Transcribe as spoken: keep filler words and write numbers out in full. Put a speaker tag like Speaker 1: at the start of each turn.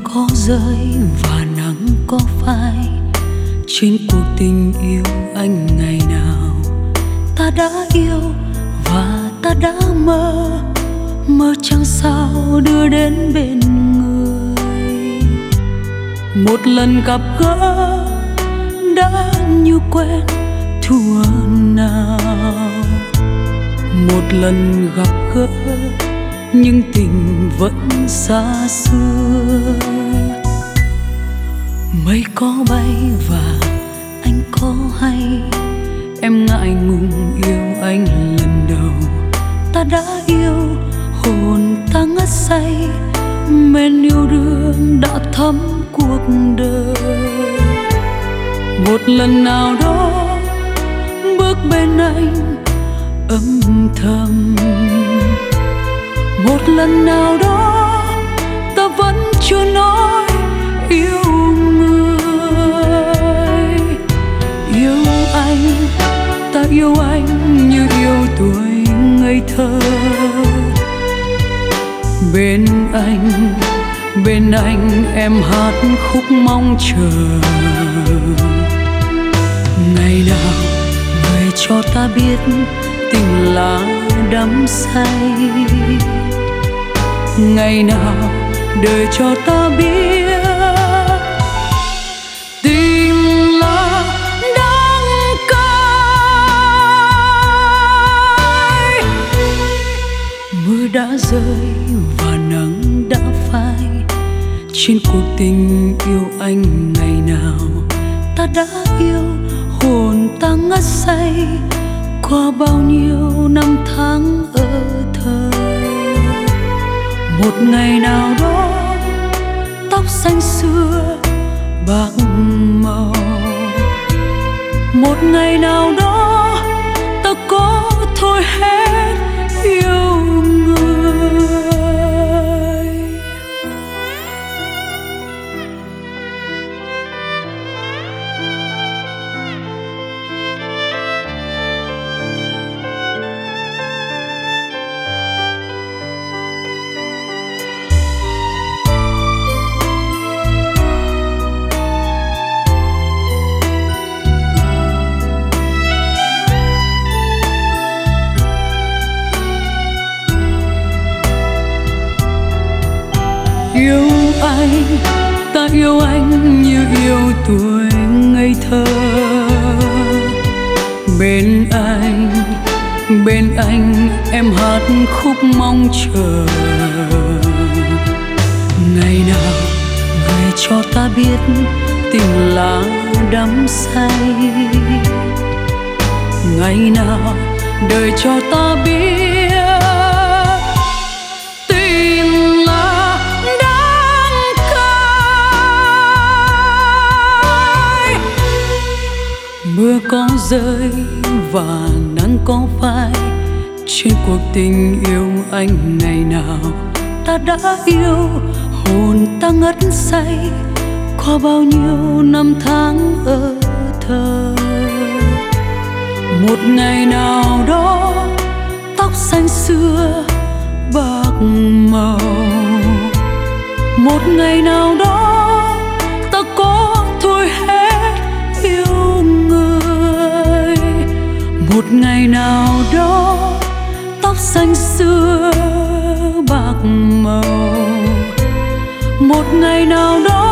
Speaker 1: có rơi và nắng có phai, trên cuộc tình yêu anh ngày nào ta đã yêu và ta đã mơ, mơ chẳng sao đưa đến bên người. Một lần gặp gỡ đã như quen thuở nào, một lần gặp gỡ nhưng tình vẫn xa xưa. Mây có bay và anh có hay, em ngại ngùng yêu anh lần đầu. Ta đã yêu, hồn ta ngất say, men yêu đương đã thấm cuộc đời. Một lần nào đó bước bên anh âm thầm, một lần nào đó ta vẫn chưa nói yêu người. Yêu anh, ta yêu anh như yêu tuổi ngây thơ. Bên anh, bên anh em hát khúc mong chờ. Ngày nào người cho ta biết tình là đắm say, ngày nào đời cho ta biết tình là đắng cay. Mưa đã rơi và nắng đã phai, trên cuộc tình yêu anh ngày nào ta đã yêu, hồn ta ngất say qua bao nhiêu năm tháng ở thơ. Một ngày nào đó tóc xanh xưa bạc màu, một ngày nào đó ta có thôi hết yêu người. Yêu anh, ta yêu anh như yêu tuổi ngây thơ. Bên anh, bên anh em hát khúc mong chờ. Ngày nào người cho ta biết tình là đắm say, ngày nào đời cho ta biết mưa có rơi và nắng có phai. Trên cuộc tình yêu anh ngày nào ta đã yêu, hồn ta ngất say qua bao nhiêu năm tháng ở thơ. Một ngày nào đó tóc xanh xưa bạc màu, một ngày nào đó ta có thôi hết yêu người. Một ngày nào đó tóc xanh xưa bạc màu, một ngày nào đó